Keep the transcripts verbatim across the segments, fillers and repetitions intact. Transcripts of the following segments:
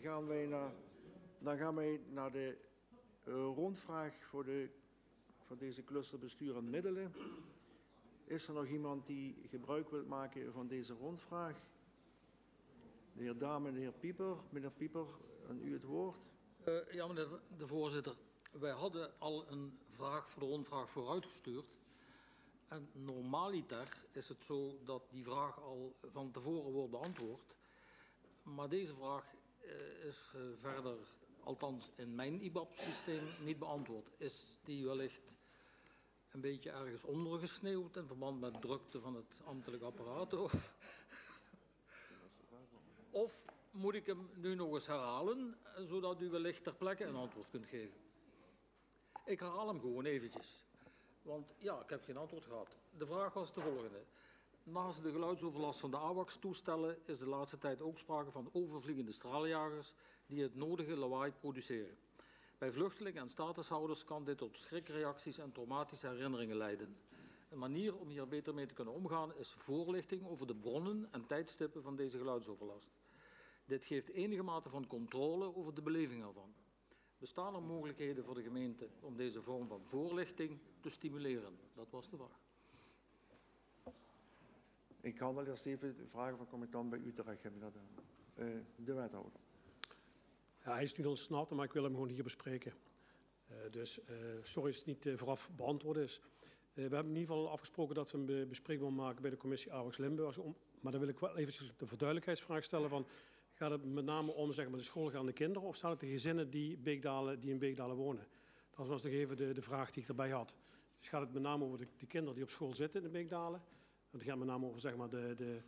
gaan wij naar, dan gaan wij naar de uh, rondvraag voor, de, voor deze cluster bestuur en middelen. Is er nog iemand die gebruik wil maken van deze rondvraag? De heer Dame en de heer Pieper. Meneer Pieper, aan u het woord. Uh, ja, meneer de voorzitter. Wij hadden al een vraag voor de rondvraag vooruitgestuurd. En normaliter is het zo dat die vraag al van tevoren wordt beantwoord. Maar deze vraag uh, is uh, verder, althans in mijn I B A P-systeem, niet beantwoord. Is die wellicht een beetje ergens ondergesneeuwd in verband met drukte van het ambtelijk apparaat? Of, of moet ik hem nu nog eens herhalen, zodat u wellicht ter plekke een antwoord kunt geven? Ik herhaal hem gewoon eventjes. Want ja, ik heb geen antwoord gehad. De vraag was de volgende. Naast de geluidsoverlast van de AWACS-toestellen is de laatste tijd ook sprake van overvliegende straaljagers die het nodige lawaai produceren. Bij vluchtelingen en statushouders kan dit tot schrikreacties en traumatische herinneringen leiden. Een manier om hier beter mee te kunnen omgaan is voorlichting over de bronnen en tijdstippen van deze geluidsoverlast. Dit geeft enige mate van controle over de beleving ervan. Bestaan er mogelijkheden voor de gemeente om deze vorm van voorlichting te stimuleren? Dat was de vraag. Ik kan al eerst even de vragen van commandant bij u terecht hebben. Dat, uh, de wethouder. Ja, hij is niet ontsnapt, maar ik wil hem gewoon hier bespreken. Uh, dus uh, sorry als het niet uh, vooraf beantwoord is. Uh, we hebben in ieder geval afgesproken dat we een bespreekbaar maken bij de commissie AWACS Limburg. Maar dan wil ik wel even de verduidelijkheidsvraag stellen van... Gaat het met name om zeg maar, de schoolgaande kinderen of zijn het de gezinnen die, Beekdalen, die in Beekdalen wonen? Dat was nog even de, de vraag die ik erbij had. Dus gaat het met name over de, de kinderen die op school zitten in de Beekdalen? Het gaat met name over zeg maar, de... de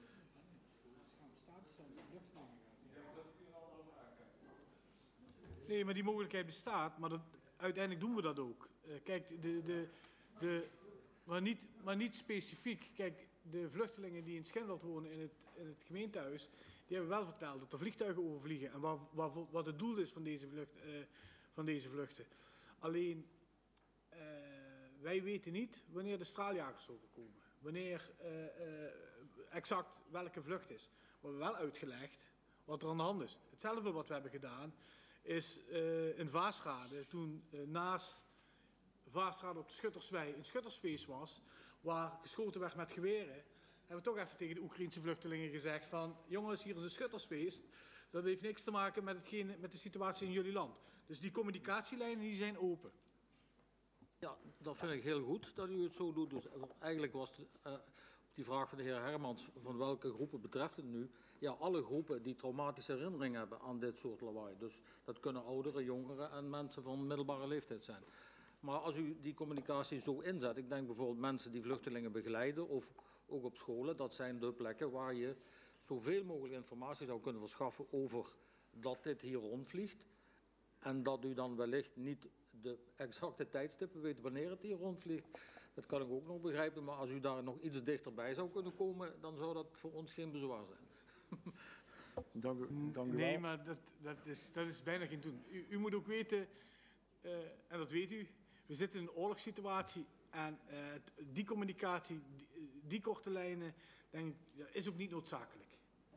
Nee, maar die mogelijkheid bestaat, maar dat, uiteindelijk doen we dat ook. Uh, kijk, de, de, de, maar, niet, maar niet specifiek. Kijk, de vluchtelingen die in Schinveld wonen in het, in het gemeentehuis, die hebben wel verteld dat er vliegtuigen overvliegen en waar, waar, wat het doel is van deze, vlucht, uh, van deze vluchten. Alleen, uh, wij weten niet wanneer de straaljagers overkomen. Wanneer uh, uh, exact welke vlucht is. We hebben wel uitgelegd wat er aan de hand is. Hetzelfde wat we hebben gedaan is uh, in Vaasrade, toen uh, naast Vaasrade op de Schutterswei een schuttersfeest was, waar geschoten werd met geweren, hebben we toch even tegen de Oekraïense vluchtelingen gezegd van, jongens, hier is een schuttersfeest. Dat heeft niks te maken met, hetgeen, met de situatie in jullie land. Dus die communicatielijnen die zijn open. Ja, dat vind ik heel goed dat u het zo doet. Dus eigenlijk was de, uh, die vraag van de heer Hermans, van welke groepen betreft het nu? Ja, alle groepen die traumatische herinneringen hebben aan dit soort lawaai. Dus dat kunnen ouderen, jongeren en mensen van middelbare leeftijd zijn. Maar als u die communicatie zo inzet, ik denk bijvoorbeeld mensen die vluchtelingen begeleiden of ook op scholen, dat zijn de plekken waar je zoveel mogelijk informatie zou kunnen verschaffen over dat dit hier rondvliegt. En dat u dan wellicht niet de exacte tijdstippen weet wanneer het hier rondvliegt. Dat kan ik ook nog begrijpen. Maar als u daar nog iets dichterbij zou kunnen komen, dan zou dat voor ons geen bezwaar zijn. Dank u, dank u nee, wel. maar dat, dat, is, dat is bijna geen doen. U, u moet ook weten, uh, en dat weet u, we zitten in een oorlogssituatie. En uh, die communicatie, die, die korte lijnen, denk ik, ja, is ook niet noodzakelijk.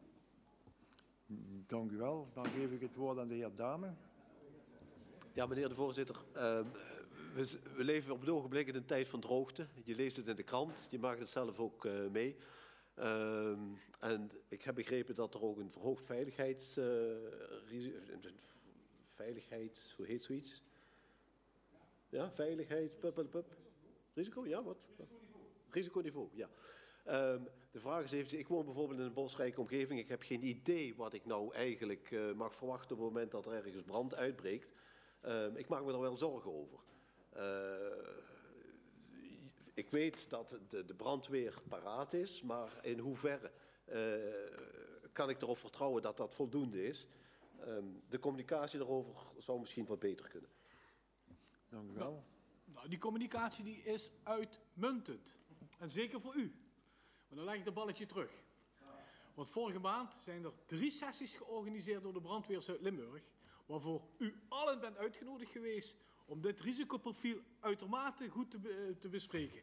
Dank u wel. Dan geef ik het woord aan de heer Dame. Ja, meneer de voorzitter. Uh, we, we leven op het ogenblik in een tijd van droogte. Je leest het in de krant. Je maakt het zelf ook uh, mee. Uh, en ik heb begrepen dat er ook een verhoogd veiligheids... Uh, veiligheids... Hoe heet zoiets? Ja, veiligheid... Pup, pup, pup. Risico? Ja, wat? Risiconiveau. Risiconiveau, ja. Um, de vraag is even, ik woon bijvoorbeeld in een bosrijke omgeving. Ik heb geen idee wat ik nou eigenlijk uh, mag verwachten op het moment dat er ergens brand uitbreekt. Um, ik maak me er wel zorgen over. Uh, ik weet dat de, de brandweer paraat is, maar in hoeverre uh, kan ik erop vertrouwen dat dat voldoende is? Um, de communicatie daarover zou misschien wat beter kunnen. Dank u wel. Nou, nou, die communicatie die is uitmuntend. En zeker voor u. Maar dan leg ik het balletje terug. Want vorige maand zijn er drie sessies georganiseerd door de brandweer Zuid-Limburg, waarvoor u allen bent uitgenodigd geweest om dit risicoprofiel uitermate goed te, be te bespreken.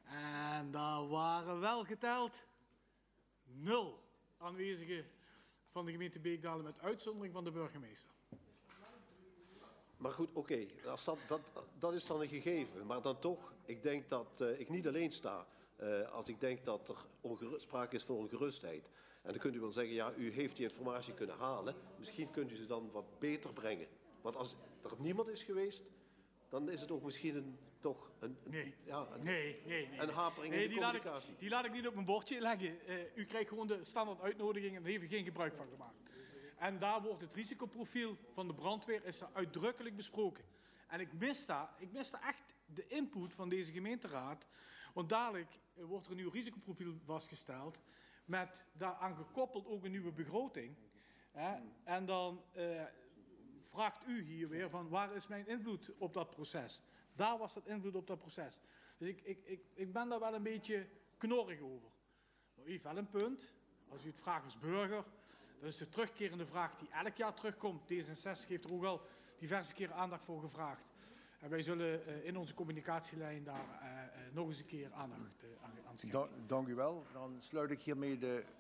En daar waren wel geteld nul aanwezige van de gemeente Beekdalen met uitzondering van de burgemeester. Maar goed, oké, okay, dat, dat, dat is dan een gegeven. Maar dan toch, ik denk dat uh, ik niet alleen sta uh, als ik denk dat er sprake is van ongerustheid. En dan kunt u wel zeggen, ja, u heeft die informatie kunnen halen. Misschien kunt u ze dan wat beter brengen. Want als er niemand is geweest, dan is het ook misschien een, toch een, een, nee. ja, een, nee, nee, nee. een hapering nee, in de die communicatie. Laat ik, die laat ik niet op mijn bordje leggen. Uh, u krijgt gewoon de standaard uitnodiging en daar heeft u geen gebruik van gemaakt. En daar wordt het risicoprofiel van de brandweer is er uitdrukkelijk besproken. En ik mis daar, ik mis daar echt de input van deze gemeenteraad. Want dadelijk uh, wordt er een nieuw risicoprofiel vastgesteld. Met daaraan gekoppeld ook een nieuwe begroting. Hè? En dan uh, vraagt u hier weer van waar is mijn invloed op dat proces? Daar was dat invloed op dat proces. Dus ik, ik, ik, ik ben daar wel een beetje knorrig over. Maar u heeft wel een punt. Als u het vraagt als burger, dat is de terugkerende vraag die elk jaar terugkomt. D zesenzestig heeft er ook al diverse keren aandacht voor gevraagd. En wij zullen uh, in onze communicatielijn daar uh, uh, nog eens een keer aandacht uh, aan, aan schenken. Da dank u wel. Dan sluit ik hiermee de